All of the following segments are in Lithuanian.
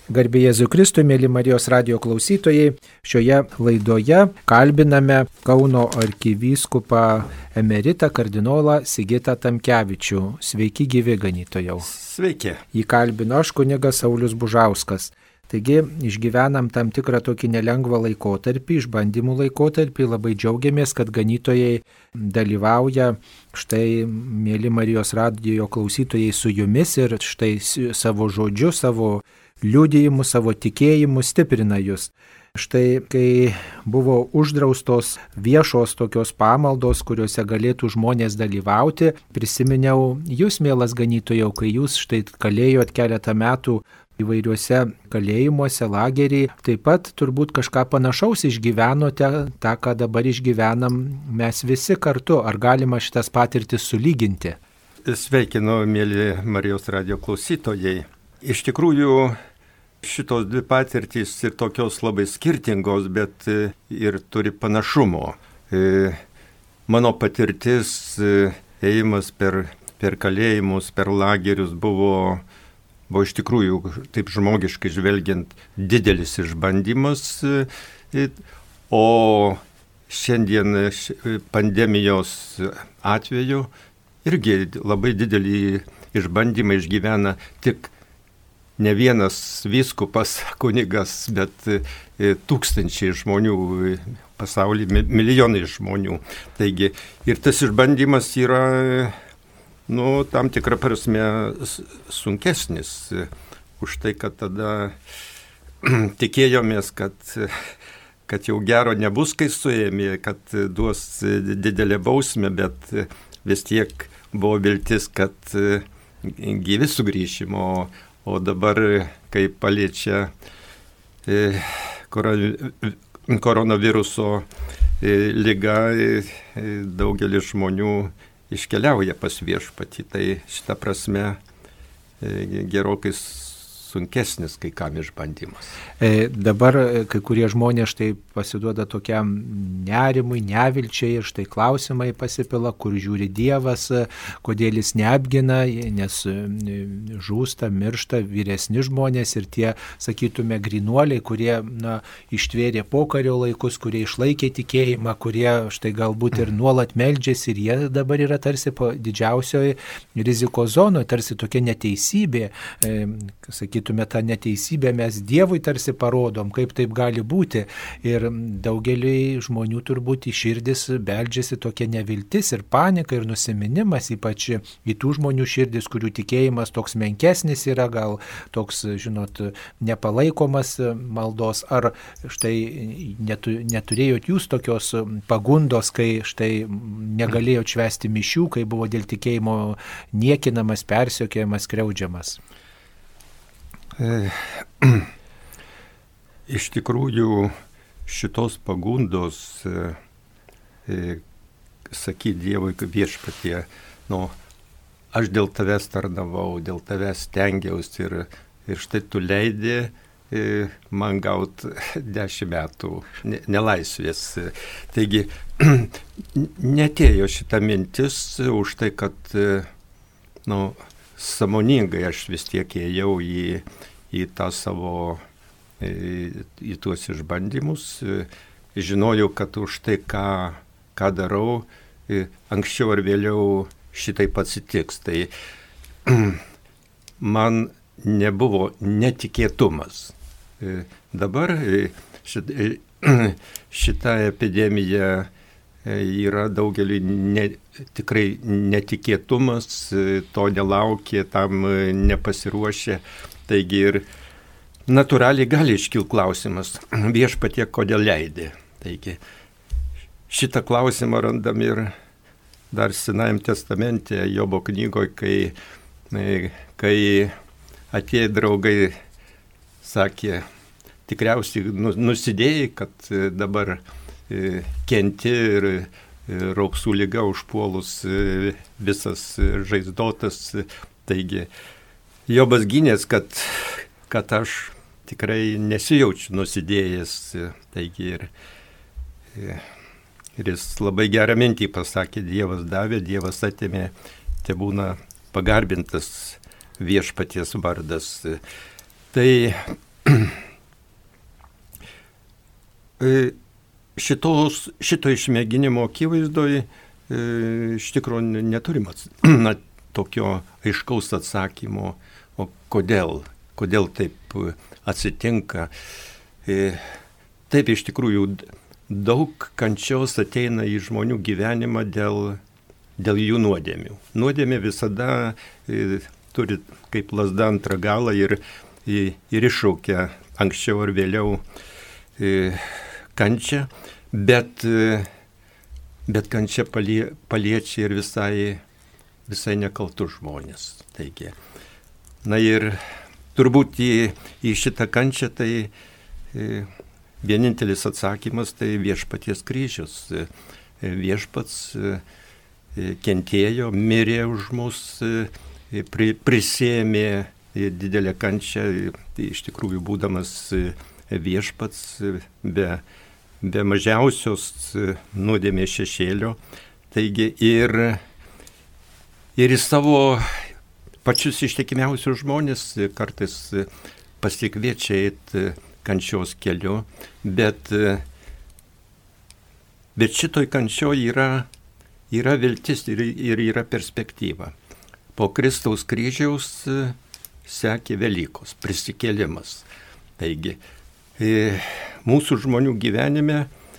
Garbė Jėzui Kristui, mėly Marijos radijo klausytojai, šioje laidoje kalbiname Kauno arkivyskupą emeritą kardinolą Sigitą Tamkevičių. Sveiki gyvi ganytojau. Sveiki. Jį kalbino aš, kunigas Saulius Bužauskas. Taigi išgyvenam tam tikrą tokį nelengvą laikotarpį, išbandymų laikotarpį. Labai džiaugiamės, kad ganytojai dalyvauja. Štai, mėly Marijos radijo klausytojai, su jumis ir štai savo žodžiu, savo liudijimu, savo tikėjimu stiprina jūs. Štai, kai buvo uždraustos viešos tokios pamaldos, kuriuose galėtų žmonės dalyvauti, prisiminiau jūs, mielas ganytojau, kai jūs štai kalėjot keletą metų įvairiuose kalėjimuose, lagerį, taip pat turbūt kažką panašaus išgyvenote, tą, ką dabar išgyvenam mes visi kartu. Ar galima šitas patirtis sulyginti? Sveikinu, mėly Marijos radijo klausytojai. Iš tikrųjų, šitos dvi patirtys ir tokios labai skirtingos, bet ir turi panašumo. Mano patirtis, ėjimas per kalėjimus, per lagerius buvo iš tikrųjų, taip žmogiškai žvelgiant, didelis išbandymas. O šiandien pandemijos atveju irgi labai didelį išbandymą išgyvena tik ne vienas vyskupas, kunigas, bet tūkstančiai žmonių pasaulyje, milijonai žmonių. Taigi, ir tas išbandymas yra, tam tikrą prasme sunkesnis už tai, kad tada tikėjomės, kad jau gero nebus, kai suėmė, kad duos didelę bausmę, bet vis tiek buvo viltis, kad gyvi sugrįšim, o dabar, kai paliečia koronaviruso liga, daugelis žmonių iškeliauja pas viešpatį. Tai šita prasme gerokai sunkesnis kai kam išbandymas. Dabar kai kurie žmonės štai pasiduoda tokiam nerimui, nevilčiai ir štai klausimai pasipila, kur žiūri Dievas, kodėl jis neapgina, nes žūsta, miršta vyresni žmonės ir tie, sakytume, grynuoliai, kurie ištvėrė pokario laikus, kurie išlaikė tikėjimą, kurie štai galbūt ir nuolat meldžiasi ir jie dabar yra tarsi didžiausioje rizikos zonoje, tarsi tokia neteisybė, sakytume, tą neteisybę mes Dievui tarsi parodom, kaip taip gali būti. Ir daugeliui žmonių turbūt į širdis beldžiasi tokia neviltis ir panika ir nusiminimas, ypač į tų žmonių širdis, kurių tikėjimas toks menkesnis yra, gal toks, nepalaikomas maldos. Ar štai neturėjot jūs tokios pagundos, kai štai negalėjot švęsti mišių, kai buvo dėl tikėjimo niekinamas, persekiojamas, skriaudžiamas? Iš tikrųjų, šitos pagundos sakyti Dievui viešpatie, aš dėl tavęs tarnavau, dėl tavęs stengiausi ir štai tu leidi man gauti 10 metų nelaisvės. Taigi, netėjo šita mintis už tai, kad sąmoningai aš vis tiek ėjau į tą savo, į tuos išbandymus. Žinojau, kad už tai, ką darau, anksčiau ar vėliau šitaip atsitiks. Tai man nebuvo netikėtumas. Dabar šita epidemija yra daugeliui tikrai netikėtumas, to nelaukė, tam nepasiruošė. Taigi ir natūraliai gali iškilti klausimas, viešpatie, kodėl leidė. Taigi šitą klausimą randam ir dar Senajam testamente, Jobo knygoje, kai atėjo draugai, sakė, tikriausiai nusidėjai, kad dabar kenti ir raupsų liga užpuolus visas žaizdotas. Taigi Jobas gynės, kad aš tikrai nesijaučiu nusidėjęs. Taigi ir jis labai gerą mintį pasakė, Dievas davė, Dievas atėmė, tebūna pagarbintas viešpaties vardas. Tai šito išmėginimo akivaizdoje iš tikrųjų neturim tokio aiškaus atsakymo, o kodėl taip atsitinka. Taip, iš tikrųjų, daug kančios ateina į žmonių gyvenimą dėl jų nuodėmių. Nuodėmė visada turi kaip lazda antrą galą ir iššaukia anksčiau ar vėliau kančią, bet kančia paliečia ir visai nekaltus žmonės. Taigi, na ir turbūt į šitą kančią tai vienintelis atsakymas tai viešpaties kryžius. Viešpats kentėjo, mirė už mus, prisėmė didelę kančią, iš tikrųjų būdamas viešpats be mažiausios nuodėmės šešėlio. Taigi ir į savo pačius ištikimiausius žmonės kartais pasikviečia eiti kančios keliu, bet šitoj kančioj yra viltis ir yra perspektyva. Po Kristaus kryžiaus sekė Velykos, prisikėlimas. Taigi, mūsų žmonių gyvenime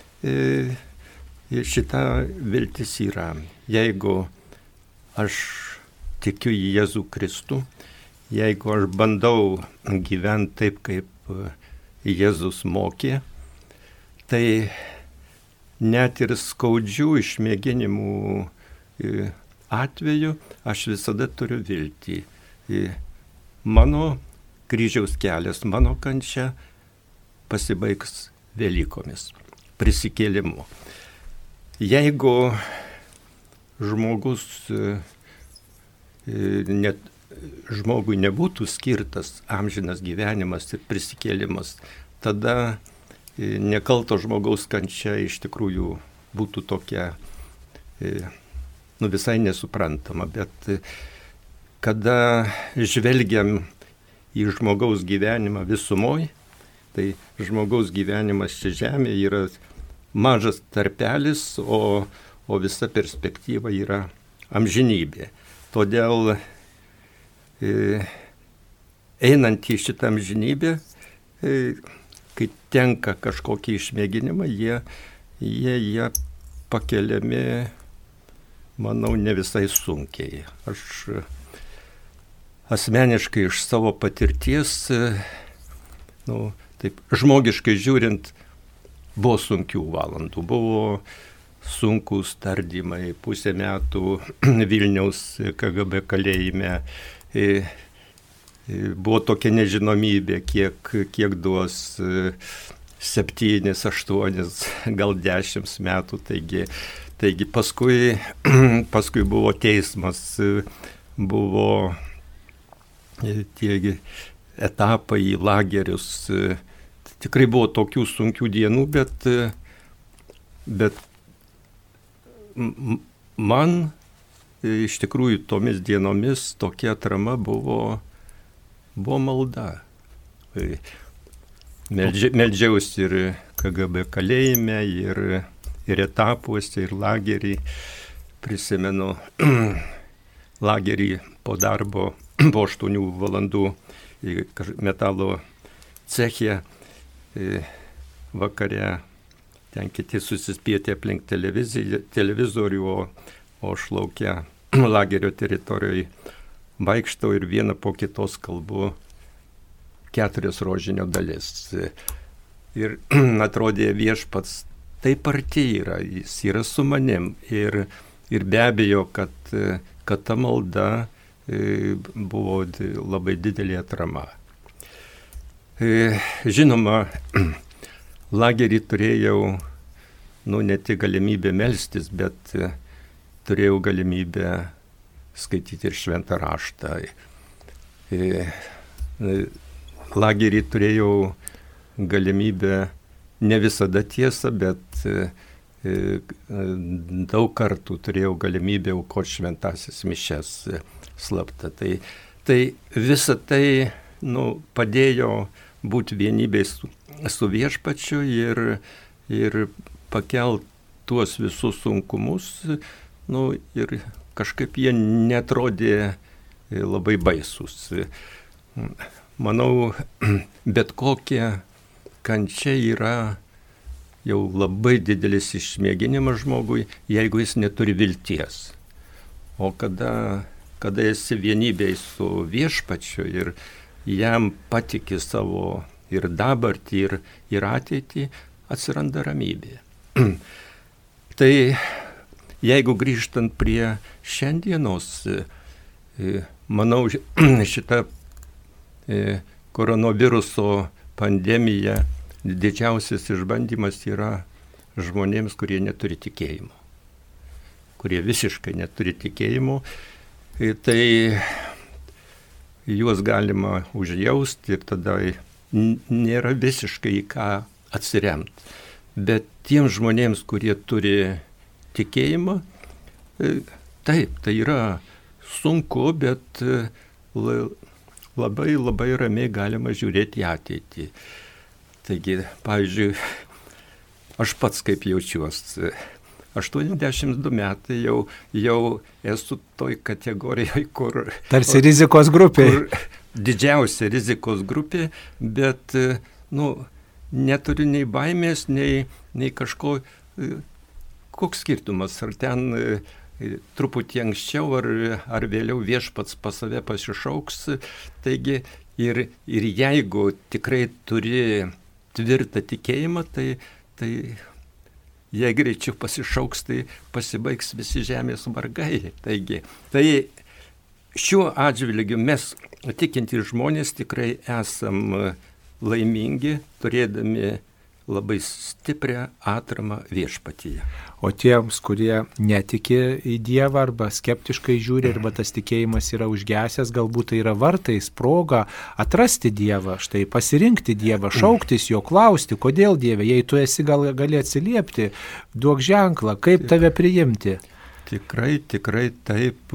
šita viltis yra. Jeigu aš tikiu į Jėzų Kristų, jeigu aš bandau gyventi taip, kaip Jėzus mokė, tai net ir skaudžių išmėginimų atveju aš visada turiu viltį. Mano kryžiaus kelias, mano kančia pasibaigs Velykomis, prisikėlimu. Jeigu žmogui nebūtų skirtas amžinas gyvenimas ir prisikėlimas, tada nekalto žmogaus kančia iš tikrųjų būtų tokia visai nesuprantama. Bet kada žvelgiam į žmogaus gyvenimą visumoj, tai žmogaus gyvenimas čia žemėje yra mažas tarpelis, o visa perspektyva yra amžinybė. Todėl einant į šitą amžinybę, kai tenka kažkokį išmėginimą, jie pakeliami, manau, ne visai sunkiai. Aš asmeniškai iš savo patirties, taip žmogiškai žiūrint, buvo sunkių valandų, buvo sunkūs tardymai, pusę metų Vilniaus KGB kalėjime, buvo tokia nežinomybė, kiek duos 7, 8, gal 10 metų, taigi paskui buvo teismas, buvo tie etapai į lagerius. Tikrai buvo tokių sunkių dienų, bet man iš tikrųjų tomis dienomis tokia atrama buvo malda. Meldžiausi ir KGB kalėjime, ir etapuose, ir lagerį. Prisimenu lagerį po darbo, po 8 valandų metalo ceche. Vakare ten kiti susispietė aplink televizorių, o aš laukia lagerio teritorijoje vaikštau ir vieną po kitos kalbu 4 rožinio dalis. Ir atrodė viešpats taip arti yra, jis yra su manim. Ir be abejo, kad ta malda buvo labai didelė atrama. Žinoma, lagerį turėjau ne tik galimybę melstis, bet turėjau galimybę skaityti ir šventą raštą. Lagerį turėjau galimybę ne visada tiesą, bet daug kartų turėjau galimybę aukoti šventasis mišias slapta. Tai visa tai padėjo būti vienybėj su viešpačiu ir pakelt tuos visus sunkumus, ir kažkaip jie netrodė labai baisus. Manau, bet kokia kančia yra jau labai didelis išmėginimas žmogui, jeigu jis neturi vilties. O kada esi vienybėj su viešpačiu ir jam patiki savo ir dabartį, ir ateitį, atsiranda ramybė. Tai jeigu grįžtant prie šiandienos, manau, šita koronaviruso pandemija didžiausias išbandymas yra žmonėms, kurie neturi tikėjimo. Kurie visiškai neturi tikėjimo, tai juos galima užjausti ir tada nėra visiškai į ką atsiremti. Bet tiems žmonėms, kurie turi tikėjimą, taip, tai yra sunku, bet labai labai ramiai galima žiūrėti į ateitį. Taigi, pavyzdžiui, aš pats kaip jaučiuosi, 82 metai jau esu toj kategorijoje, kur... Tarsi rizikos grupė. Didžiausia rizikos grupė, bet, neturiu nei baimės, nei kažko... Koks skirtumas, ar ten truputį anksčiau, ar vėliau viešpats pas save pasišauks. Taigi, ir jeigu tikrai turi tvirtą tikėjimą, tai jei greičiau pasišauks, tai pasibaigs visi žemės vargai. Taigi, tai šiuo atžvilgiu mes, tikintys žmonės, tikrai esam laimingi, turėdami labai stiprią atramą viešpatyje. O tiems, kurie netiki į Dievą arba skeptiškai žiūri, arba tas tikėjimas yra užgesęs, galbūt tai yra vartais, proga atrasti Dievą, štai pasirinkti Dievą, šauktis jo, klausti, kodėl Dieve, jei tu esi gali atsiliepti, duok ženklą, kaip tave priimti. Tikrai taip.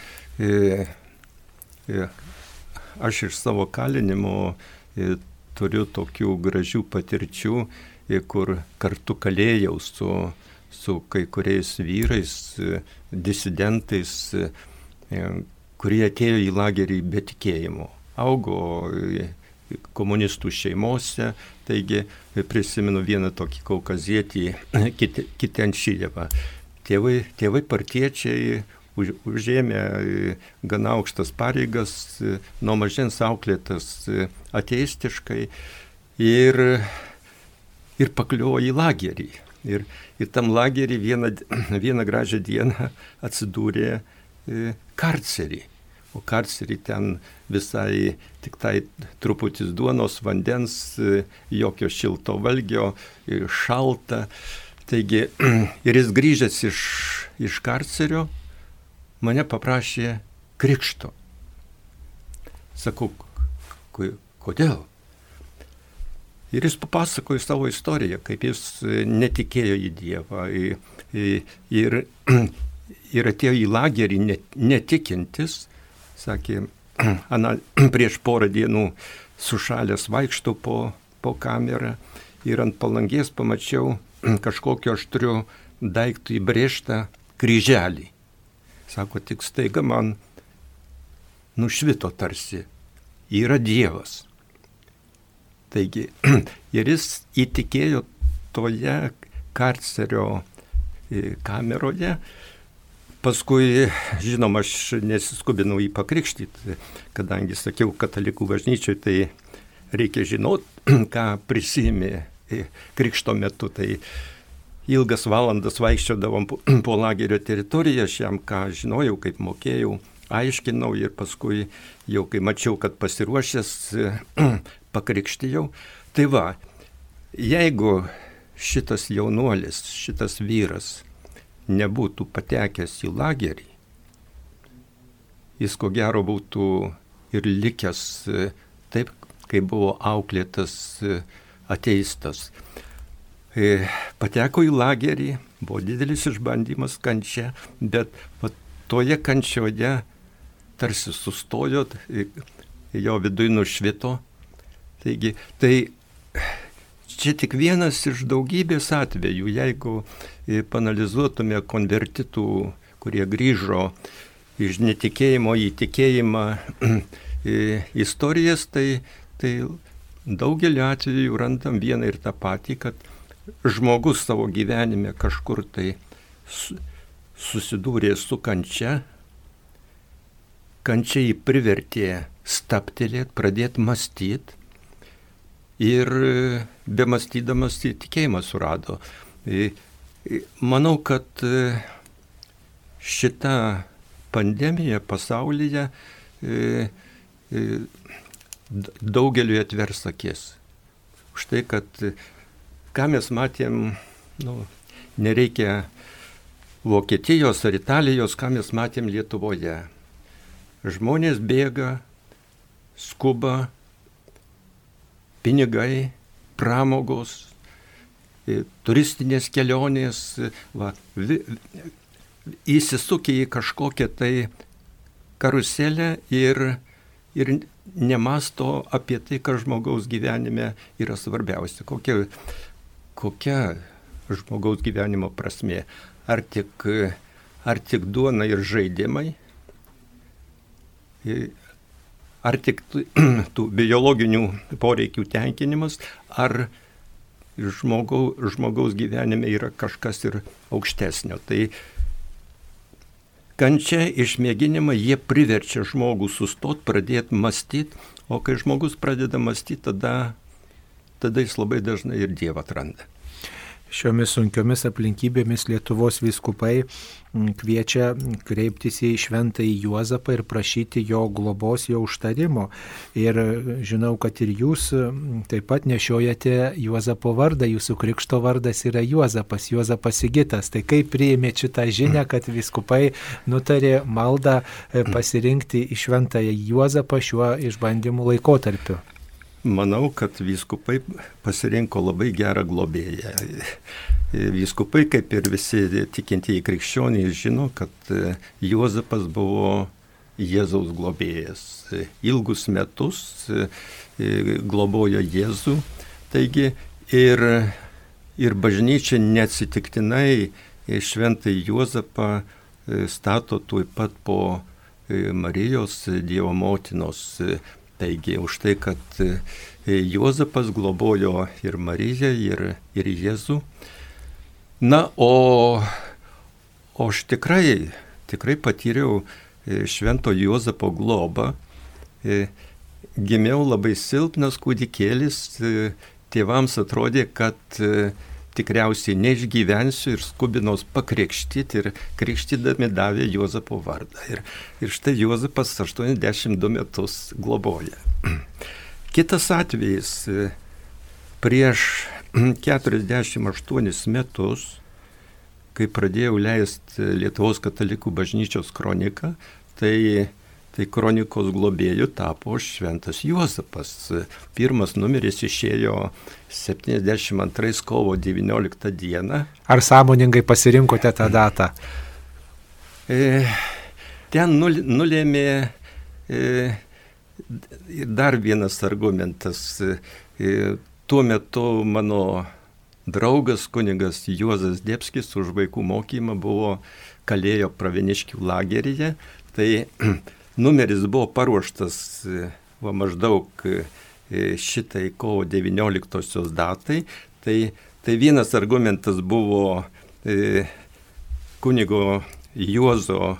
Aš iš savo kalinimo turiu tokių gražių patirčių, kur kartu kalėjau su kai kuriais vyrais, disidentais, kurie atėjo į lagerį be tikėjimo. Augo komunistų šeimose, taigi prisimenu vieną tokį kaukazietį, Kitenšijevą. Tėvai partiečiai užėmė gana aukštas pareigas, nuo mažens auklėtas ateistiškai ir pakliuvo į lagerį. Ir tam lagerį vieną gražią dieną atsidūrė karcerį. O karcerį ten visai tik tai truputis duonos, vandens, jokio šilto valgio, šalta. Taigi, ir jis grįžęs iš karcerio, mane paprašė krikšto. Sakau, kodėl? Ir jis papasakojo savo istoriją, kaip jis netikėjo į Dievą ir atėjo į lagerį netikintis. Sakė, prieš porą dienų sušalęs vaikštau po kamerą ir ant palangės pamačiau kažkokio aštriu daiktų įbrėžtą kryželį. Sako, tik staiga man nušvito tarsi, yra Dievas. Taigi, ir jis įtikėjo toje karcerio kameroje. Paskui, žinoma, aš nesiskubinau jį pakrikštyti, kadangi sakiau katalikų bažnyčiai, tai reikia žinoti, ką prisimė krikšto metu. Tai ilgas valandas vaikščiodavom po lagerio teritoriją, aš jam ką žinojau, kaip mokėjau, aiškinau ir paskui jau kai mačiau, kad pasiruošęs, pakrikštijau. Tai va, jeigu šitas jaunuolis, šitas vyras nebūtų patekęs į lagerį, jis ko gero būtų ir likęs taip, kaip buvo auklėtas ateistas. Pateko į lagerį, buvo didelis išbandymas, kančia, bet toje kančioje tarsi sustojo, jo viduje nušvito. Taigi, tai čia tik vienas iš daugybės atvejų, jeigu panalizuotume konvertitų, kurie grįžo iš netikėjimo į tikėjimą istorijas, tai daugelį atvejų randam vieną ir tą patį, kad žmogus savo gyvenime kažkur tai susidūrė su kančia, kančia jį privertė staptelėti, pradėti mąstyti ir be mąstydamas tikėjimą surado. Manau, kad šita pandemija pasaulyje daugeliu atvers akis. Už tai, kad ką mes matėm, nereikia Vokietijos ar Italijos, ką mes matėm Lietuvoje. Žmonės bėga, skuba, pinigai, pramogos, turistinės kelionės, įsisukė į kažkokią tai karuselę ir nemasto apie tai, kas žmogaus gyvenime yra svarbiausia. Kokia žmogaus gyvenimo prasmė? Ar tik duona ir žaidimai? Ar tik tų biologinių poreikių tenkinimas? Ar žmogaus gyvenime yra kažkas ir aukštesnio? Tai kančia, išmėginimai, jie priverčia žmogų sustot, pradėti mąstyti, o kai žmogus pradeda mąstyti, tada jis labai dažnai ir Dievą atranda. Šiomis sunkiomis aplinkybėmis Lietuvos vyskupai kviečia kreiptis į Šventąjį Juozapą ir prašyti jo globos, jo užtarimo. Ir žinau, kad ir jūs taip pat nešiojate Juozapo vardą, jūsų krikšto vardas yra Juozapas, Juozapas Sigitas. Tai kaip priėmėte šitą žinią, kad vyskupai nutarė maldą pasirinkti į Šventąjį Juozapą šiuo išbandymų laikotarpiu? Manau, kad vyskupai pasirinko labai gerą globėją. Vyskupai, kaip ir visi tikintieji krikščionys, žino, kad Juozapas buvo Jėzaus globėjas. Ilgus metus globojo Jėzų. Taigi ir bažnyčia neatsitiktinai Šventąjį Juozapą stato tuoj pat po Marijos Dievo motinos. Taigi už tai, kad Juozapas globojo ir Mariją, ir Jėzų. Na, o aš tikrai patyriau Švento Juozapo globą. Gimiau labai silpnas kūdikėlis, tėvams atrodė, kad tikriausiai neišgyvensiu ir skubinos pakrikštyti ir krikštydami davė Juozapo vardą. Ir štai Juozapas 82 metus globoja. Kitas atvejis, prieš 48 metus, kai pradėjau leisti Lietuvos katalikų bažnyčios kroniką, tai kronikos globėjų tapo Šventas Juozapas. Pirmas numeris išėjo 72 kovo 19 dieną. Ar sąmoningai pasirinkote tą datą? Ten nulėmė dar vienas argumentas. Tuo metu mano draugas kunigas Juozas Debskis už vaikų mokymą kalėjo Pravieniškių lageryje. Tai numeris buvo paruoštas maždaug šitai kovo 19 datai. Tai vienas argumentas buvo kunigo Juozo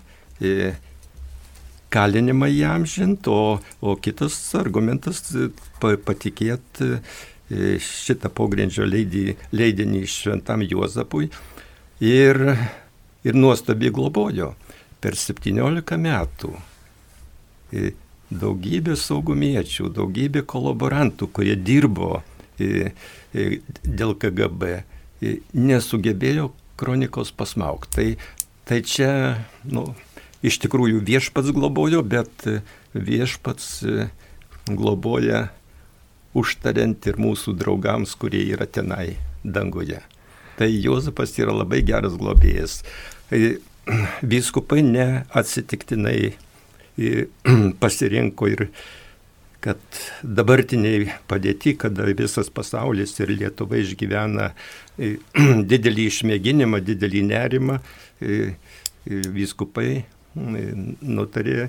kalinimą įamžinti, o kitas argumentas patikėti šitą pogrindžio leidinį Šventam Juozapui ir nuostabiai globojo. Per 17 metų daugybė saugumiečių, daugybė kolaborantų, kurie dirbo dėl KGB, nesugebėjo kronikos pasmaugti. Tai čia, iš tikrųjų viešpats globojo, bet viešpats globoja užtariant ir mūsų draugams, kurie yra tenai danguje. Tai Juozapas yra labai geras globėjas. Vyskupai neatsitiktinai pasirinko ir kad dabartiniai padėti, kada visas pasaulis ir Lietuva išgyvena didelį išmėginimą, didelį nerimą, vyskupai nutarė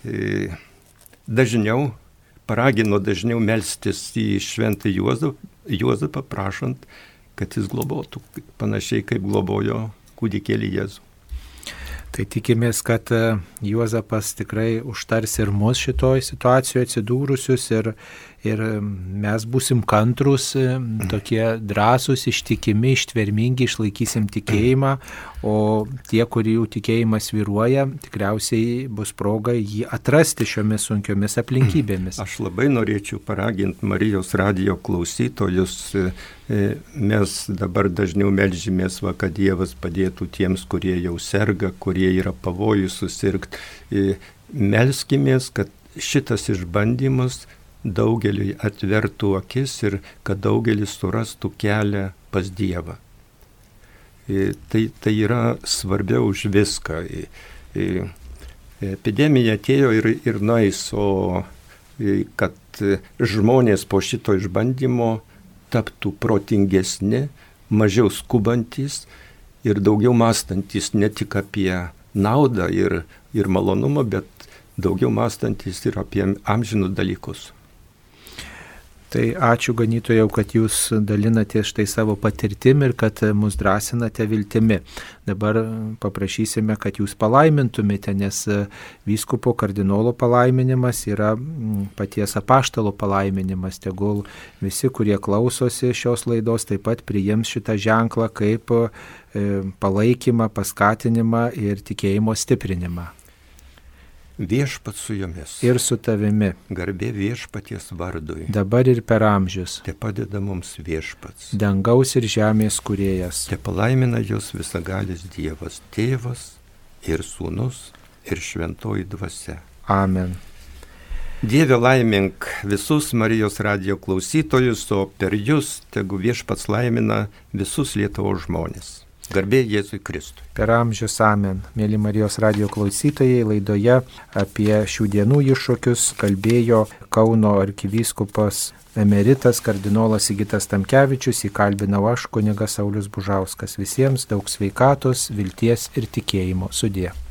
paragino dažniau melstis į šventą Juozapą, prašant, kad jis globotų, panašiai kaip globojo kūdikėlį Jėzų. Tai tikimės, kad Juozapas tikrai užtars ir mus šitoj situacijoje atsidūrusius ir mes būsim kantrus, tokie drąsūs, ištikimi, ištvermingi, išlaikysim tikėjimą, o tie, kurių tikėjimas svyruoja, tikriausiai bus proga jį atrasti šiomis sunkiomis aplinkybėmis. Aš labai norėčiau paraginti Marijos radijo klausytojus. Mes dabar dažniau melžimės, kad Dievas padėtų tiems, kurie jau serga, kurie yra pavojus susirgti. Melskimės, kad šitas išbandymas daugeliui atvertų akis ir kad daugelis surastų kelią pas Dievą. Tai yra svarbiau už viską. Epidemija atėjo ir nueis, o kad žmonės po šito išbandymo taptų protingesni, mažiau skubantis ir daugiau mąstantis ne tik apie naudą ir malonumą, bet daugiau mąstantis ir apie amžinus dalykus. Tai ačiū ganytojau, kad jūs dalinate štai savo patirtim ir kad mus drąsinate viltimi. Dabar paprašysime, kad jūs palaimintumėte, nes vyskupo kardinolo palaiminimas yra paties apaštalo palaiminimas. Tegul visi, kurie klausosi šios laidos, taip pat priims šitą ženklą kaip palaikymą, paskatinimą ir tikėjimo stiprinimą. Viešpats su jumis. Ir su tavimi. Garbė viešpaties vardui. Dabar ir per amžius. Te padeda mums viešpats. Dangaus ir žemės kūrėjas. Te palaimina jūs visagalis Dievas, Tėvas ir Sūnus ir Šventoji Dvasia. Amen. Dieve laimink visus Marijos radijo klausytojus, o per jūs tegu viešpats laimina visus Lietuvos žmonės. Garbė Jėzui Kristui. Per amžius amen. Mėly Marijos radijo klausytojai, laidoje apie šių dienų iššūkius kalbėjo Kauno arkivyskupas emeritas kardinolas Sigitas Tamkevičius, įkalbinau aš, kunigas Saulius Bužauskas. Visiems daug sveikatos, vilties ir tikėjimo. Sudie.